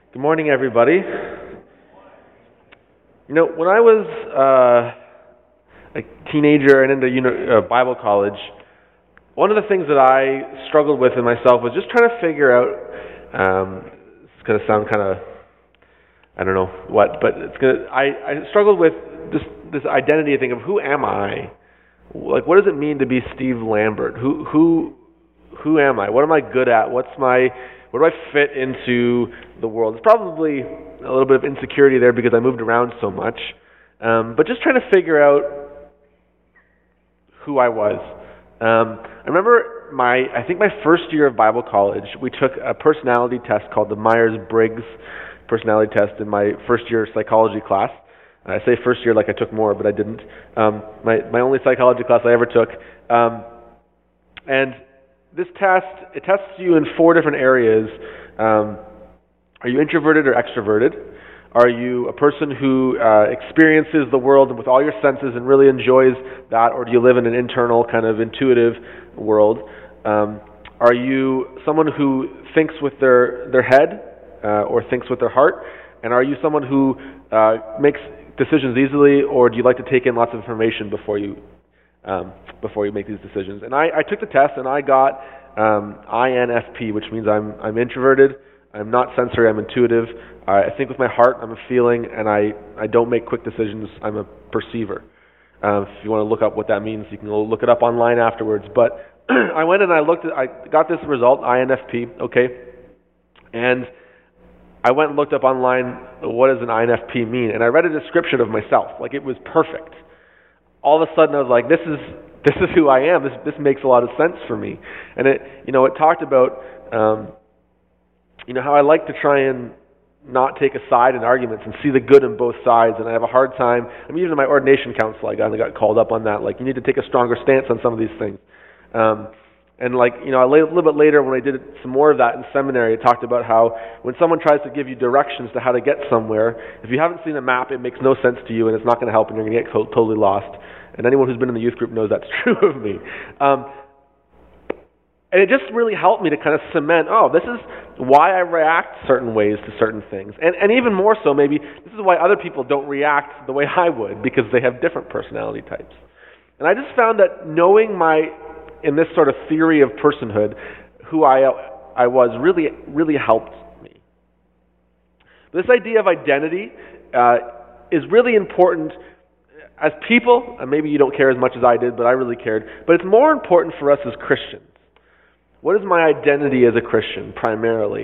Good morning, everybody. When I was a teenager and into Bible college, one of the things that I struggled with in myself was just trying to figure out. It's going to sound kind of, I don't know what, but I struggled with this identity thing of who am I? Like, what does it mean to be Steve Lambert? Who am I? What am I good at? Where do I fit into the world? It's probably a little bit of insecurity there because I moved around so much. But just trying to figure out who I was. I remember I think my first year of Bible college, we took a personality test called the Myers-Briggs personality test in my first year psychology class. I say first year like I took more, but I didn't. My only psychology class I ever took. And this test, it tests you in 4 different areas. Are you introverted or extroverted? Are you a person who experiences the world with all your senses and really enjoys that, or do you live in an internal kind of intuitive world? Are you someone who thinks with their head or thinks with their heart? And are you someone who makes decisions easily, or do you like to take in lots of information before you make these decisions? And I took the test and I got INFP, which means I'm introverted, I'm not sensory, I'm intuitive, I think with my heart, I'm a feeling, and I don't make quick decisions, I'm a perceiver. If you want to look up what that means, you can go look it up online afterwards. But I went and I got this result, INFP, okay, and I went and looked up online, what does an INFP mean? And I read a description of myself, like it was perfect. All of a sudden I was like, this is who I am. This makes a lot of sense for me. And it talked about how I like to try and not take a side in arguments and see the good in both sides. And I have a hard time. I mean, even in my ordination council, I got called up on that. Like, you need to take a stronger stance on some of these things. And a little bit later when I did some more of that in seminary, it talked about how when someone tries to give you directions to how to get somewhere, if you haven't seen a map, it makes no sense to you and it's not going to help and you're going to get totally lost. And anyone who's been in the youth group knows that's true of me. And it just really helped me to kind of cement, this is why I react certain ways to certain things. And even more so, maybe, this is why other people don't react the way I would, because they have different personality types. And I just found that knowing in this sort of theory of personhood, who I was really, really helped me. This idea of identity is really important as people, and maybe you don't care as much as I did, but I really cared, but it's more important for us as Christians. What is my identity as a Christian, primarily?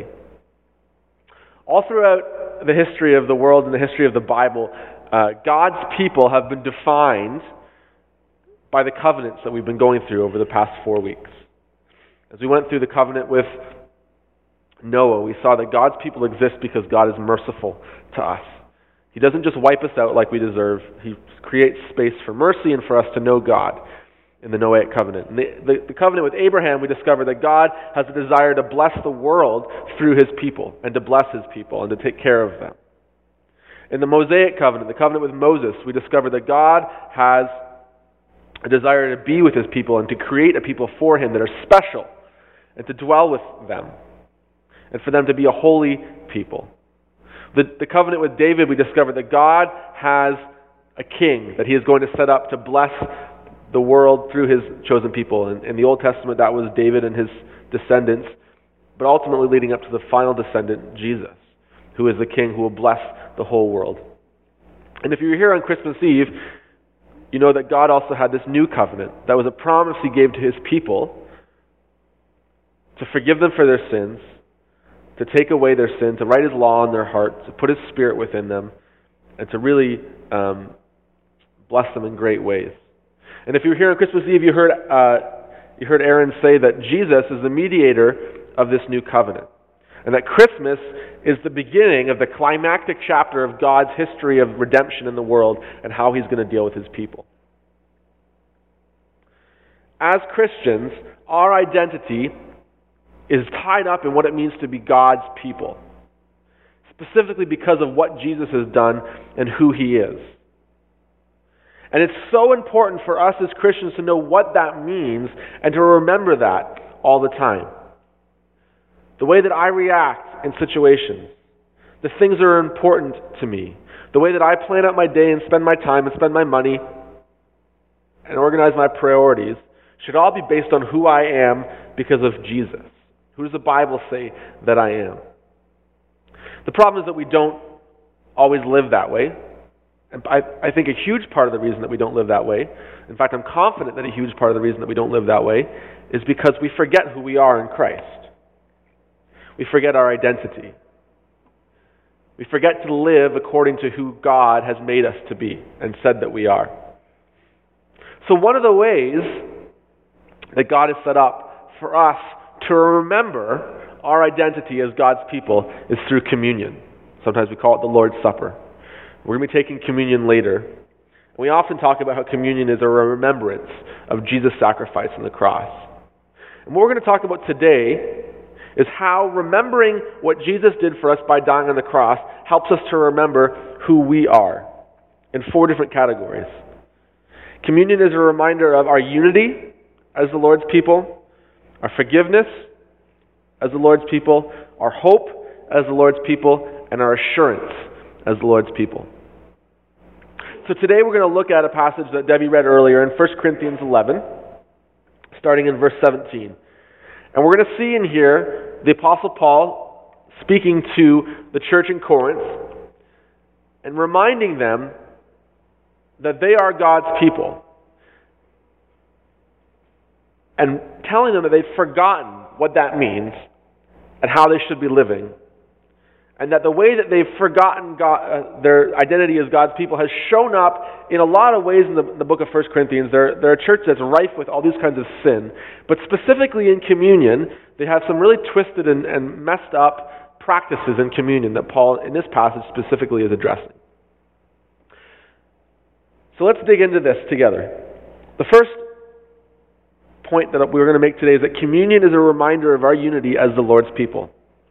All throughout the history of the world and the history of the Bible, God's people have been defined by the covenants that we've been going through over the past 4 weeks. As we went through the covenant with Noah, we saw that God's people exist because God is merciful to us. He doesn't just wipe us out like we deserve. He creates space for mercy and for us to know God in the Noahic covenant. And the covenant with Abraham, we discovered that God has a desire to bless the world through his people and to bless his people and to take care of them. In the Mosaic covenant, the covenant with Moses, we discovered that God has a desire to be with his people and to create a people for him that are special and to dwell with them and for them to be a holy people. The covenant with David, we discovered that God has a king that he is going to set up to bless the world through his chosen people. In the Old Testament, that was David and his descendants, but ultimately leading up to the final descendant, Jesus, who is the king who will bless the whole world. And if you're here on Christmas Eve, you know that God also had this new covenant. That was a promise he gave to his people to forgive them for their sins, to take away their sin, to write his law in their hearts, to put his spirit within them, and to really bless them in great ways. And if you were here on Christmas Eve, you heard Aaron say that Jesus is the mediator of this new covenant, and that Christmas is the beginning of the climactic chapter of God's history of redemption in the world and how he's going to deal with his people. As Christians, our identity is tied up in what it means to be God's people, specifically because of what Jesus has done and who he is. And it's so important for us as Christians to know what that means and to remember that all the time. The way that I react in situations, the things that are important to me, the way that I plan out my day and spend my time and spend my money and organize my priorities should all be based on who I am because of Jesus. Who does the Bible say that I am? The problem is that we don't always live that way. And I think a huge part of the reason that we don't live that way, in fact, I'm confident that a huge part of the reason that we don't live that way is because we forget who we are in Christ. We forget our identity. We forget to live according to who God has made us to be and said that we are. So one of the ways that God has set up for us to remember our identity as God's people is through communion. Sometimes we call it the Lord's Supper. We're going to be taking communion later. We often talk about how communion is a remembrance of Jesus' sacrifice on the cross. And what we're going to talk about today is how remembering what Jesus did for us by dying on the cross helps us to remember who we are in 4 different categories. Communion is a reminder of our unity as the Lord's people, our forgiveness as the Lord's people, our hope as the Lord's people, and our assurance as the Lord's people. So today we're going to look at a passage that Debbie read earlier in 1 Corinthians 11, starting in verse 17. And we're going to see in here the Apostle Paul speaking to the church in Corinth and reminding them that they are God's people and telling them that they've forgotten what that means and how they should be living. And that the way that they've forgotten their identity as God's people has shown up in a lot of ways in the book of 1 Corinthians. They're a church that's rife with all these kinds of sin. But specifically in communion, they have some really twisted and messed up practices in communion that Paul, in this passage, specifically is addressing. So let's dig into this together. The first point that we're going to make today is that communion is a reminder of our unity as the Lord's people.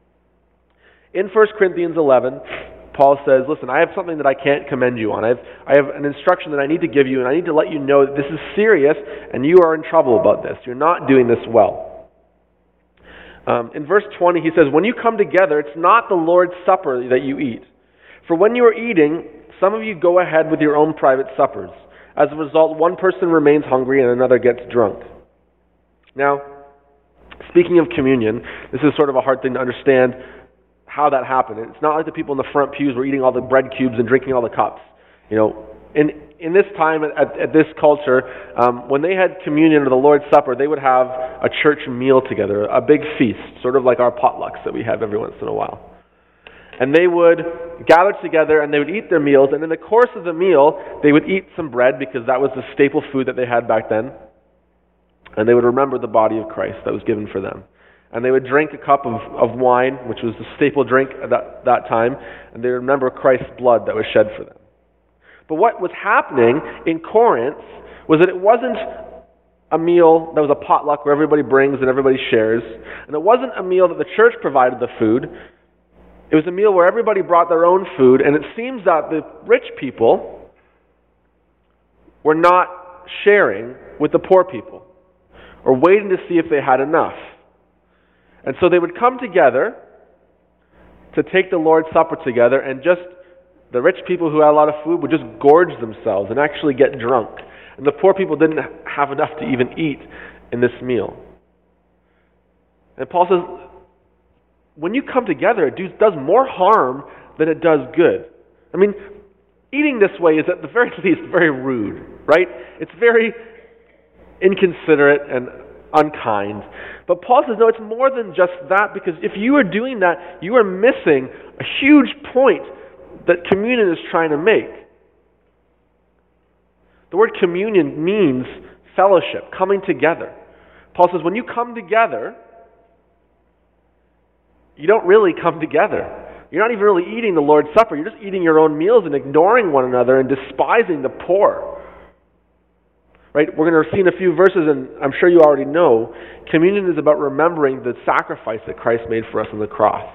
In 1 Corinthians 11, Paul says, listen, I have something that I can't commend you on. I have an instruction that I need to give you, and I need to let you know that this is serious, and you are in trouble about this. You're not doing this well. In verse 20, he says, when you come together, it's not the Lord's Supper that you eat. For when you are eating, some of you go ahead with your own private suppers. As a result, one person remains hungry and another gets drunk. Now, speaking of communion, this is sort of a hard thing to understand how that happened. It's not like the people in the front pews were eating all the bread cubes and drinking all the cups. You know, in this time, at this culture, when they had communion or the Lord's Supper, they would have a church meal together, a big feast, sort of like our potlucks that we have every once in a while. And they would gather together and they would eat their meals, and in the course of the meal, they would eat some bread because that was the staple food that they had back then. And they would remember the body of Christ that was given for them. And they would drink a cup of wine, which was the staple drink at that time, and they would remember Christ's blood that was shed for them. But what was happening in Corinth was that it wasn't a meal that was a potluck where everybody brings and everybody shares, and it wasn't a meal that the church provided the food. It was a meal where everybody brought their own food, and it seems that the rich people were not sharing with the poor people, or waiting to see if they had enough. And so they would come together to take the Lord's Supper together, and just the rich people who had a lot of food would just gorge themselves and actually get drunk. And the poor people didn't have enough to even eat in this meal. And Paul says, when you come together, it does more harm than it does good. I mean, eating this way is at the very least very rude, right? It's very inconsiderate and unkind. But Paul says, no, it's more than just that, because if you are doing that, you are missing a huge point that communion is trying to make. The word communion means fellowship, coming together. Paul says, when you come together, you don't really come together. You're not even really eating the Lord's Supper. You're just eating your own meals and ignoring one another and despising the poor. Right? We're going to see in a few verses, and I'm sure you already know, communion is about remembering the sacrifice that Christ made for us on the cross.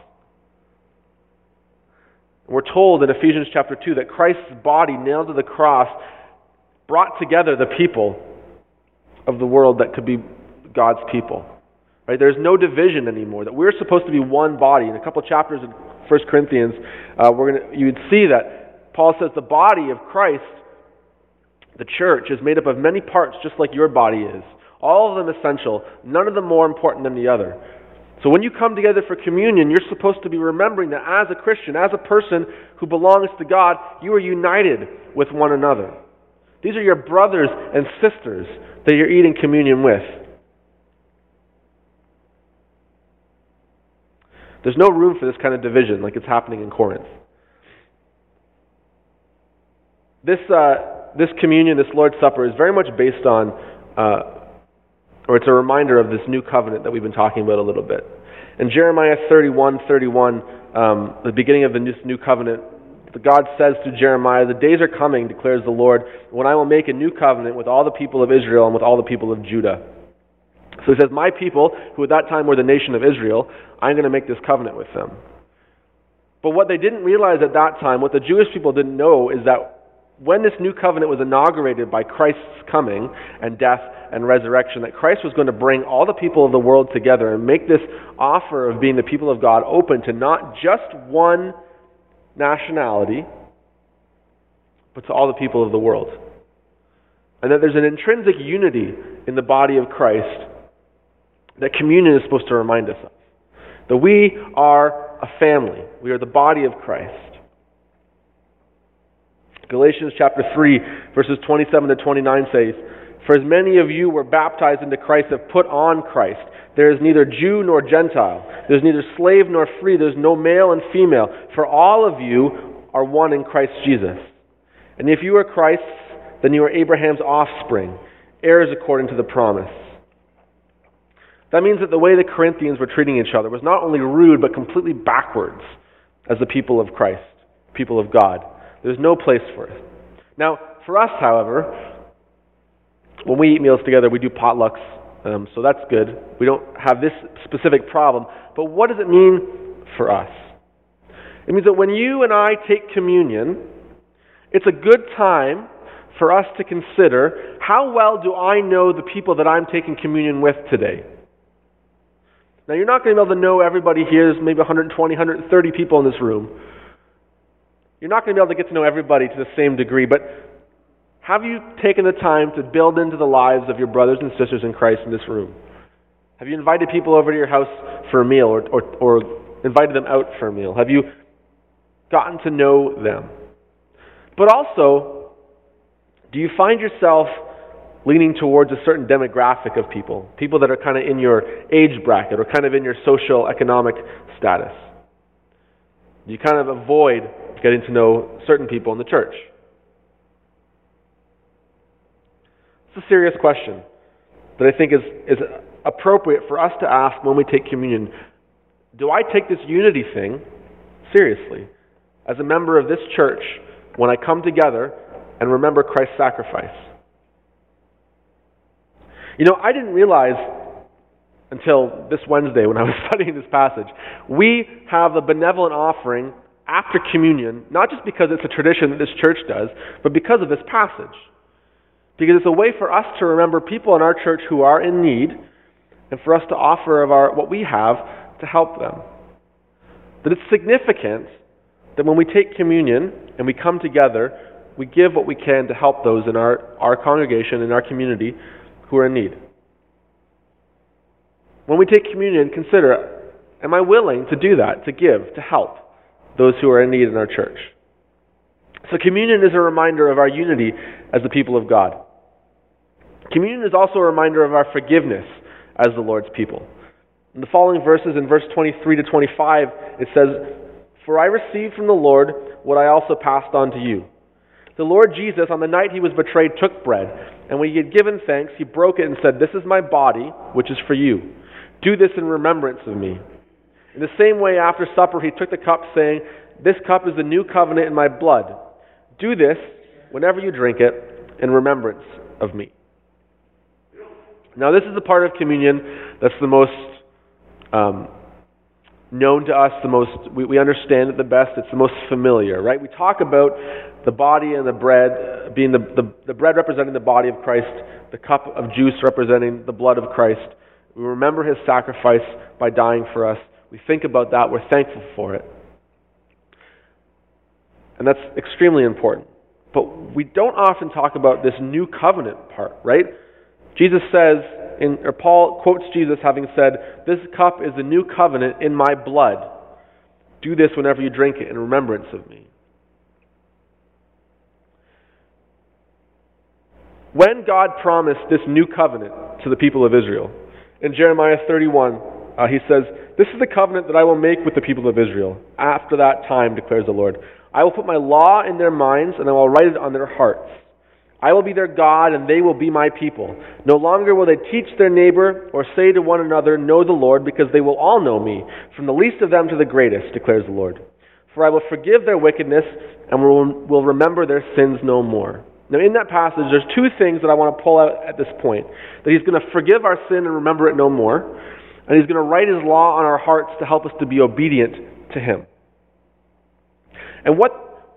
We're told in Ephesians chapter 2 that Christ's body nailed to the cross brought together the people of the world that could be God's people. Right? There's no division anymore, that we're supposed to be one body. In a couple chapters 1 Corinthians, you would see that Paul says the body of Christ, the church, is made up of many parts, just like your body is. All of them essential, none of them more important than the other. So when you come together for communion, you're supposed to be remembering that as a Christian, as a person who belongs to God, you are united with one another. These are your brothers and sisters that you're eating communion with. There's no room for this kind of division like it's happening in Corinth. This communion, this Lord's Supper, is very much based on, or it's a reminder of this new covenant that we've been talking about a little bit. In Jeremiah 31:31, the beginning of this new covenant, God says to Jeremiah, "The days are coming, declares the Lord, when I will make a new covenant with all the people of Israel and with all the people of Judah." So he says, my people, who at that time were the nation of Israel, I'm going to make this covenant with them. But what they didn't realize at that time, what the Jewish people didn't know, is that when this new covenant was inaugurated by Christ's coming and death and resurrection, that Christ was going to bring all the people of the world together and make this offer of being the people of God open to not just one nationality, but to all the people of the world. And that there's an intrinsic unity in the body of Christ that communion is supposed to remind us of. That we are a family. We are the body of Christ. Galatians chapter 3, verses 27 to 29 says, "For as many of you were baptized into Christ have put on Christ. There is neither Jew nor Gentile. There is neither slave nor free. There is no male and female. For all of you are one in Christ Jesus. And if you are Christ's, then you are Abraham's offspring, heirs according to the promise." That means that the way the Corinthians were treating each other was not only rude, but completely backwards as the people of Christ, people of God. There's no place for it. Now, for us, however, when we eat meals together, we do potlucks, so that's good. We don't have this specific problem. But what does it mean for us? It means that when you and I take communion, it's a good time for us to consider, how well do I know the people that I'm taking communion with today? Now, you're not going to be able to know everybody here. There's maybe 120, 130 people in this room. You're not going to be able to get to know everybody to the same degree, but have you taken the time to build into the lives of your brothers and sisters in Christ in this room? Have you invited people over to your house for a meal or invited them out for a meal? Have you gotten to know them? But also, do you find yourself leaning towards a certain demographic of people that are kind of in your age bracket or kind of in your social economic status? You kind of avoid getting to know certain people in the church. It's a serious question that I think is appropriate for us to ask when we take communion. Do I take this unity thing seriously as a member of this church when I come together and remember Christ's sacrifice? You know, I didn't realize until this Wednesday when I was studying this passage, we have the benevolent offering after communion, not just because it's a tradition that this church does, but because of this passage. Because it's a way for us to remember people in our church who are in need and for us to offer of what we have to help them. That it's significant that when we take communion and we come together, we give what we can to help those in our congregation, in our community, who are in need. When we take communion, consider, am I willing to do that, to give, to help those who are in need in our church? So communion is a reminder of our unity as the people of God. Communion is also a reminder of our forgiveness as the Lord's people. In the following verses, in verse 23 to 25, it says, "For I received from the Lord what I also passed on to you. The Lord Jesus, on the night he was betrayed, took bread, and when he had given thanks, he broke it and said, 'This is my body, which is for you. Do this in remembrance of me.' In the same way, after supper, he took the cup, saying, 'This cup is the new covenant in my blood. Do this, whenever you drink it, in remembrance of me.'" Now, this is the part of communion that's the most known to us, we understand it the best, it's the most familiar, right? We talk about the body and the bread being the bread representing the body of Christ, the cup of juice representing the blood of Christ. We remember his sacrifice by dying for us. We think about that, we're thankful for it. And that's extremely important. But we don't often talk about this new covenant part, right? Jesus says, or Paul quotes Jesus having said, "This cup is the new covenant in my blood. Do this whenever you drink it in remembrance of me." When God promised this new covenant to the people of Israel, in Jeremiah 31, he says, "This is the covenant that I will make with the people of Israel. After that time, declares the Lord, I will put my law in their minds, and I will write it on their hearts. I will be their God, and they will be my people. No longer will they teach their neighbor or say to one another, 'Know the Lord,' because they will all know me, from the least of them to the greatest, declares the Lord. For I will forgive their wickedness, and will remember their sins no more." Now in that passage, there's two things that I want to pull out at this point. That he's going to forgive our sin and remember it no more, and he's going to write his law on our hearts to help us to be obedient to him. And what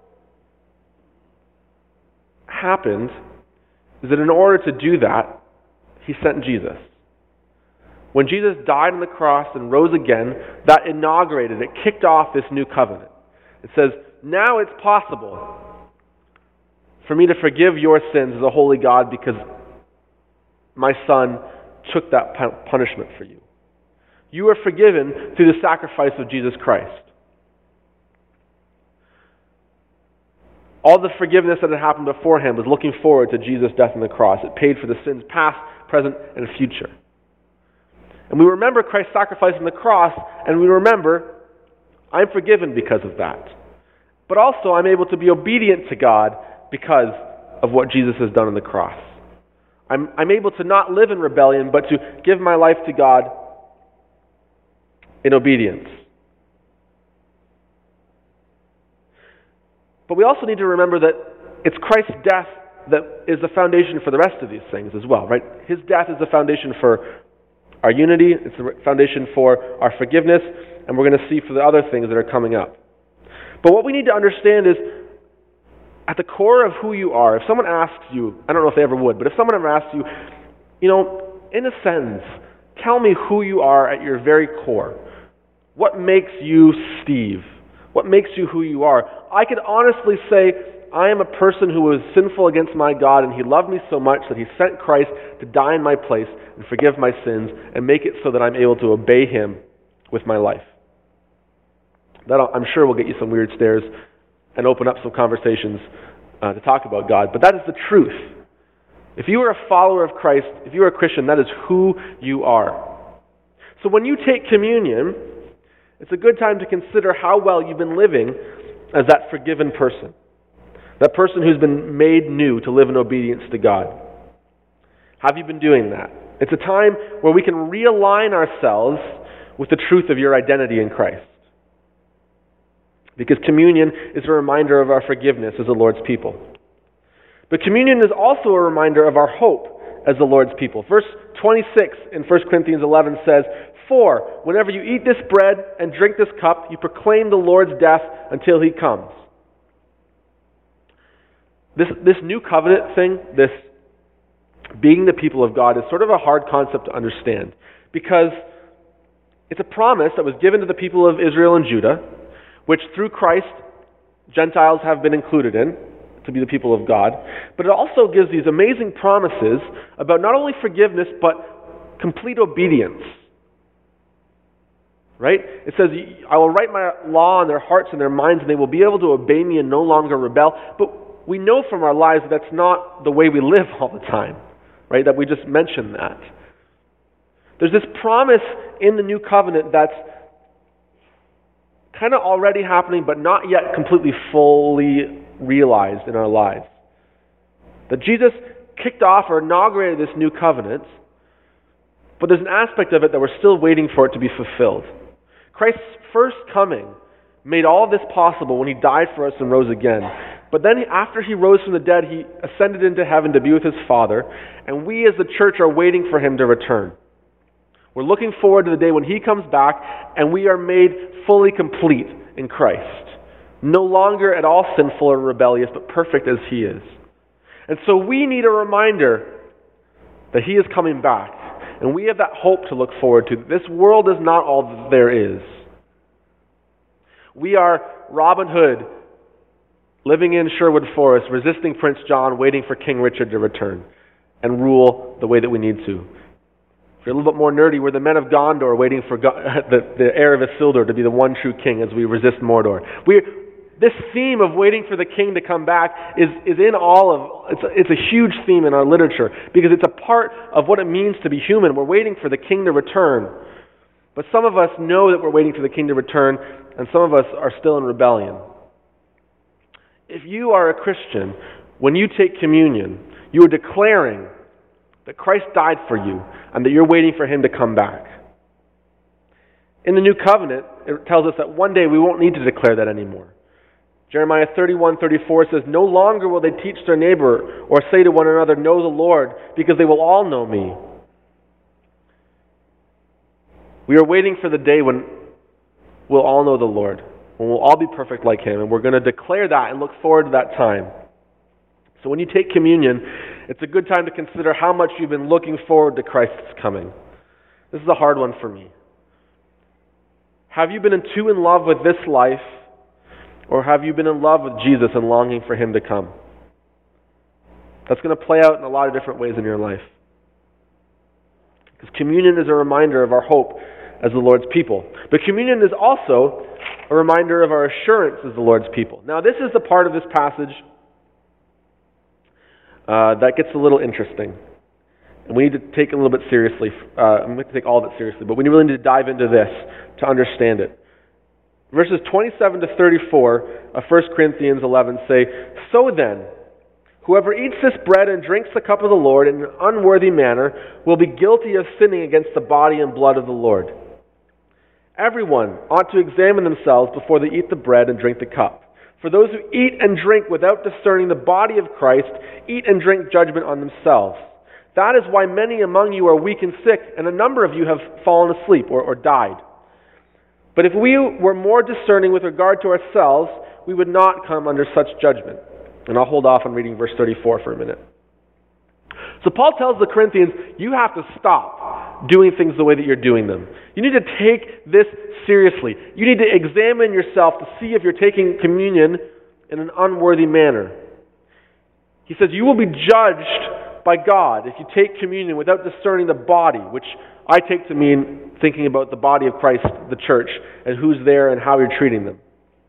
happened is that in order to do that, he sent Jesus. When Jesus died on the cross and rose again, that inaugurated, it kicked off this new covenant. It says, now it's possible for me to forgive your sins as a holy God because my Son took that punishment for you. You are forgiven through the sacrifice of Jesus Christ. All the forgiveness that had happened beforehand was looking forward to Jesus' death on the cross. It paid for the sins past, present, and future. And we remember Christ's sacrifice on the cross, and we remember, I'm forgiven because of that. But also, I'm able to be obedient to God because of what Jesus has done on the cross. I'm able to not live in rebellion, but to give my life to God in obedience. But we also need to remember that it's Christ's death that is the foundation for the rest of these things as well, right? His death is the foundation for our unity, it's the foundation for our forgiveness, and we're going to see for the other things that are coming up. But what we need to understand is, at the core of who you are, if someone asks you, I don't know if they ever would, but if someone ever asks you, in a sentence, tell me who you are at your very core. What makes you Steve? What makes you who you are? I could honestly say, I am a person who was sinful against my God, and He loved me so much that He sent Christ to die in my place and forgive my sins and make it so that I'm able to obey Him with my life. That, I'm sure, will get you some weird stares and open up some conversations to talk about God. But that is the truth. If you are a follower of Christ, if you are a Christian, that is who you are. So when you take communion, it's a good time to consider how well you've been living as that forgiven person. That person who's been made new to live in obedience to God. Have you been doing that? It's a time where we can realign ourselves with the truth of your identity in Christ. Because communion is a reminder of our forgiveness as the Lord's people. But communion is also a reminder of our hope as the Lord's people. Verse 26 in 1 Corinthians 11 says, "For whenever you eat this bread and drink this cup, you proclaim the Lord's death until He comes." This new covenant thing, this being the people of God, is sort of a hard concept to understand. Because it's a promise that was given to the people of Israel and Judah, which through Christ, Gentiles have been included in, to be the people of God. But it also gives these amazing promises about not only forgiveness, but complete obedience. Right? It says, "I will write my law on their hearts and their minds, and they will be able to obey me and no longer rebel." But we know from our lives that that's not the way we live all the time. Right? That we just mentioned that. There's this promise in the new covenant that's kind of already happening, but not yet completely fully realized in our lives. That Jesus kicked off or inaugurated this new covenant, but there's an aspect of it that we're still waiting for it to be fulfilled. Christ's first coming made all of this possible when He died for us and rose again. But then after He rose from the dead, He ascended into heaven to be with His Father, and we as the church are waiting for Him to return. We're looking forward to the day when He comes back and we are made fully complete in Christ. No longer at all sinful or rebellious, but perfect as He is. And so we need a reminder that He is coming back. And we have that hope to look forward to. This world is not all that there is. We are Robin Hood living in Sherwood Forest, resisting Prince John, waiting for King Richard to return and rule the way that we need to. If you're a little bit more nerdy, we're the men of Gondor, waiting for the heir of Isildur to be the one true king as we resist Mordor. This theme of waiting for the king to come back is in all of, it's a huge theme in our literature because it's a part of what it means to be human. We're waiting for the king to return. But some of us know that we're waiting for the king to return, and some of us are still in rebellion. If you are a Christian, when you take communion, you are declaring that Christ died for you and that you're waiting for him to come back. In the New Covenant, it tells us that one day we won't need to declare that anymore. Jeremiah 31:34 says, "No longer will they teach their neighbor or say to one another, 'Know the Lord,' because they will all know me." We are waiting for the day when we'll all know the Lord, when we'll all be perfect like him, and we're going to declare that and look forward to that time. So when you take communion, it's a good time to consider how much you've been looking forward to Christ's coming. This is a hard one for me. Have you been too in love with this life, or have you been in love with Jesus and longing for him to come? That's going to play out in a lot of different ways in your life. Because communion is a reminder of our hope as the Lord's people. But communion is also a reminder of our assurance as the Lord's people. Now, this is the part of this passage that gets a little interesting. And we need to take it a little bit seriously. I'm going to take all of it seriously, but we really need to dive into this to understand it. Verses 27 to 34 of 1 Corinthians 11 say, "So then, whoever eats this bread and drinks the cup of the Lord in an unworthy manner will be guilty of sinning against the body and blood of the Lord. Everyone ought to examine themselves before they eat the bread and drink the cup. For those who eat and drink without discerning the body of Christ eat and drink judgment on themselves. That is why many among you are weak and sick, and a number of you have fallen asleep or died. But if we were more discerning with regard to ourselves, we would not come under such judgment." And I'll hold off on reading verse 34 for a minute. So Paul tells the Corinthians, you have to stop doing things the way that you're doing them. You need to take this seriously. You need to examine yourself to see if you're taking communion in an unworthy manner. He says, you will be judged by God if you take communion without discerning the body, which I take to mean thinking about the body of Christ, the church, and who's there and how you're treating them.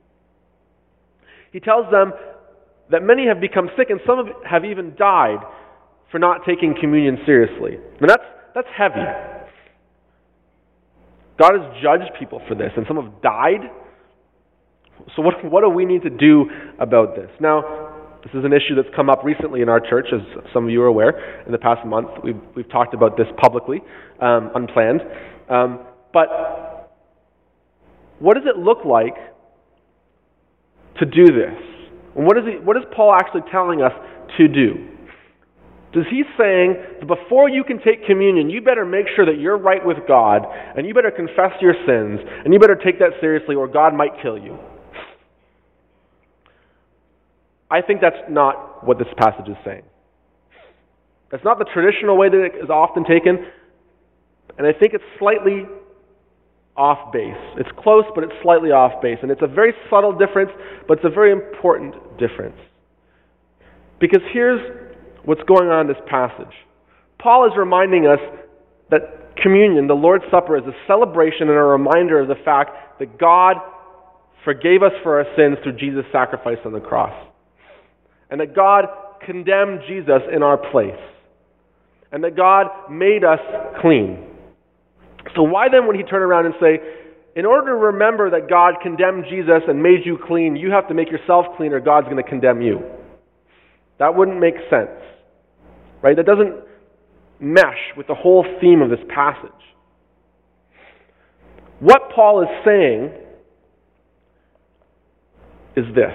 He tells them that many have become sick and some have even died for not taking communion seriously. And that's heavy. God has judged people for this, and some have died. So what do we need to do about this? Now, this is an issue that's come up recently in our church, as some of you are aware. In the past month, we've talked about this publicly, unplanned. But what does it look like to do this? And what is Paul actually telling us to do? Is he saying that before you can take communion, you better make sure that you're right with God, and you better confess your sins, and you better take that seriously, or God might kill you? I think that's not what this passage is saying. That's not the traditional way that it is often taken, and I think it's slightly off base. It's close, but it's slightly off base, and it's a very subtle difference, but it's a very important difference. Because here's what's going on in this passage. Paul is reminding us that communion, the Lord's Supper, is a celebration and a reminder of the fact that God forgave us for our sins through Jesus' sacrifice on the cross. And that God condemned Jesus in our place. And that God made us clean. So why then would he turn around and say, in order to remember that God condemned Jesus and made you clean, you have to make yourself clean or God's going to condemn you? That wouldn't make sense. Right? That doesn't mesh with the whole theme of this passage. What Paul is saying is this.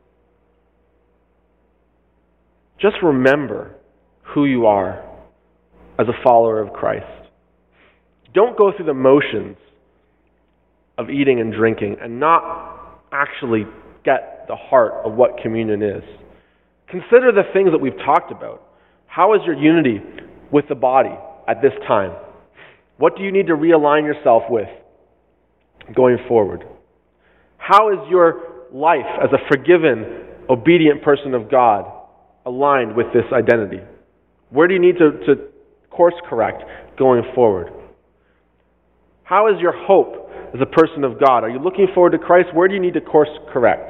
Just remember who you are as a follower of Christ. Don't go through the motions of eating and drinking and not actually get the heart of what communion is. Consider the things that we've talked about. How is your unity with the body at this time? What do you need to realign yourself with going forward? How is your life as a forgiven, obedient person of God aligned with this identity? Where do you need to course correct going forward? How is your hope as a person of God? Are you looking forward to Christ? Where do you need to course correct?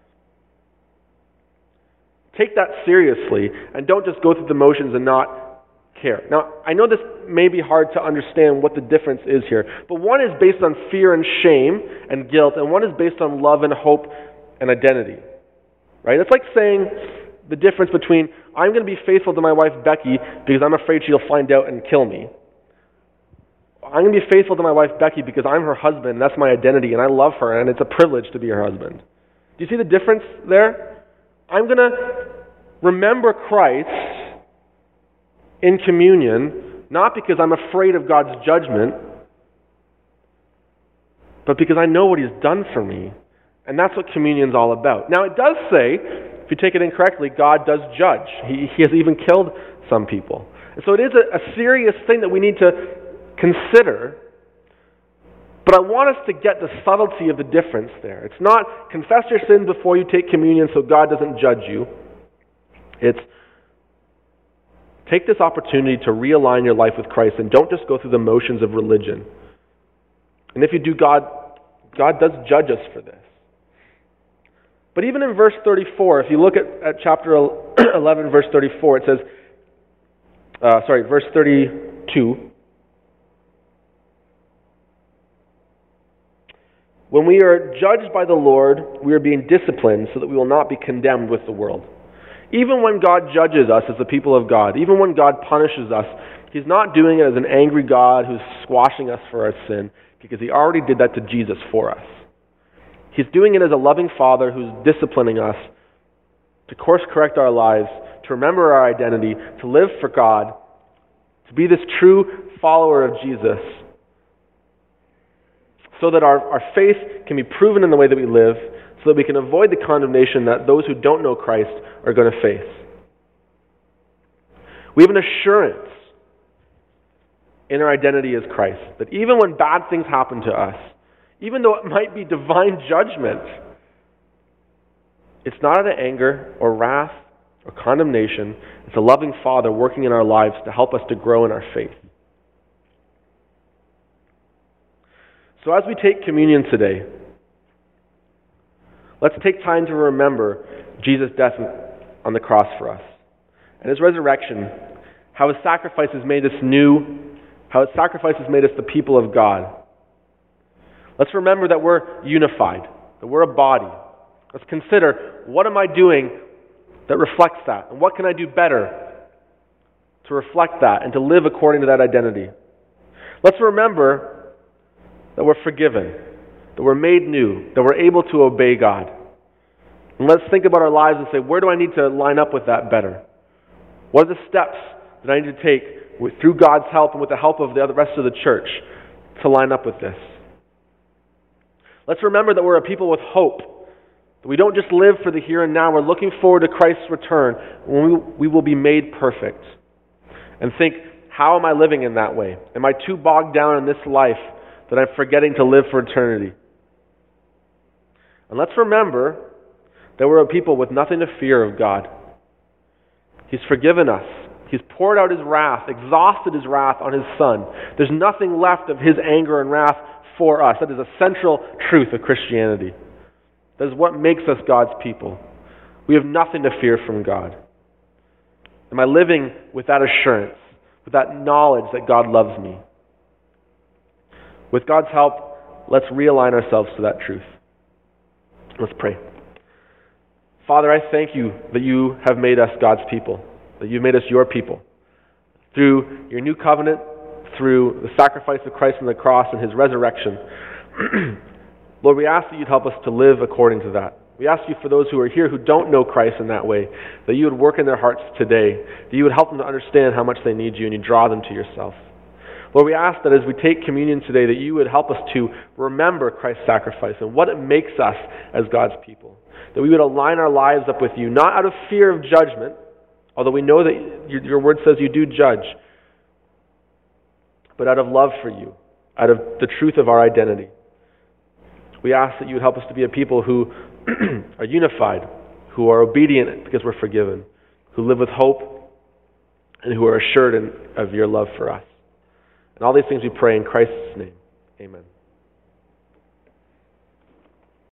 Take that seriously and don't just go through the motions and not care. Now, I know this may be hard to understand what the difference is here, but one is based on fear and shame and guilt, and one is based on love and hope and identity. Right? It's like saying the difference between I'm going to be faithful to my wife Becky because I'm afraid she'll find out and kill me. I'm going to be faithful to my wife Becky because I'm her husband, and that's my identity, and I love her, and it's a privilege to be her husband. Do you see the difference there? I'm going to remember Christ in communion, not because I'm afraid of God's judgment, but because I know what He's done for me. And that's what communion's all about. Now, it does say, if you take it incorrectly, God does judge. He has even killed some people. And so it is a serious thing that we need to consider. But I want us to get the subtlety of the difference there. It's not confess your sins before you take communion so God doesn't judge you. It's take this opportunity to realign your life with Christ and don't just go through the motions of religion. And if you do, God does judge us for this. But even in verse 34, if you look at chapter 11, verse 34, it says, verse 32, when we are judged by the Lord, we are being disciplined so that we will not be condemned with the world. Even when God judges us as the people of God, even when God punishes us, He's not doing it as an angry God who's squashing us for our sin, because He already did that to Jesus for us. He's doing it as a loving Father who's disciplining us to course correct our lives, to remember our identity, to live for God, to be this true follower of Jesus, so that our faith can be proven in the way that we live, so that we can avoid the condemnation that those who don't know Christ are going to face. We have an assurance in our identity as Christ, that even when bad things happen to us, even though it might be divine judgment, it's not out of anger or wrath or condemnation. It's a loving Father working in our lives to help us to grow in our faith. So as we take communion today, let's take time to remember Jesus' death on the cross for us and His resurrection, how His sacrifice has made us new, how His sacrifice has made us the people of God. Let's remember that we're unified, that we're a body. Let's consider, what am I doing that reflects that? And what can I do better to reflect that and to live according to that identity? Let's remember that we're forgiven, that we're made new, that we're able to obey God. And let's think about our lives and say, where do I need to line up with that better? What are the steps that I need to take through God's help and with the help of the rest of the church to line up with this? Let's remember that we're a people with hope. That we don't just live for the here and now. We're looking forward to Christ's return when we will be made perfect. And think, how am I living in that way? Am I too bogged down in this life that I'm forgetting to live for eternity? And let's remember that we're a people with nothing to fear of God. He's forgiven us. He's poured out His wrath, exhausted His wrath on His Son. There's nothing left of His anger and wrath for us. That is a central truth of Christianity. That is what makes us God's people. We have nothing to fear from God. Am I living with that assurance, with that knowledge that God loves me? With God's help, let's realign ourselves to that truth. Let's pray. Father, I thank You that You have made us God's people, that You've made us Your people. Through Your new covenant, through the sacrifice of Christ on the cross and His resurrection. Lord, we ask that You'd help us to live according to that. We ask You for those who are here who don't know Christ in that way, that You would work in their hearts today, that You would help them to understand how much they need You and You draw them to Yourself. Lord, we ask that as we take communion today, that You would help us to remember Christ's sacrifice and what it makes us as God's people. That we would align our lives up with You, not out of fear of judgment, although we know that Your word says You do judge, but out of love for You, out of the truth of our identity. We ask that You would help us to be a people who are unified, who are obedient because we're forgiven, who live with hope, and who are assured of your love for us. And all these things we pray in Christ's name. Amen.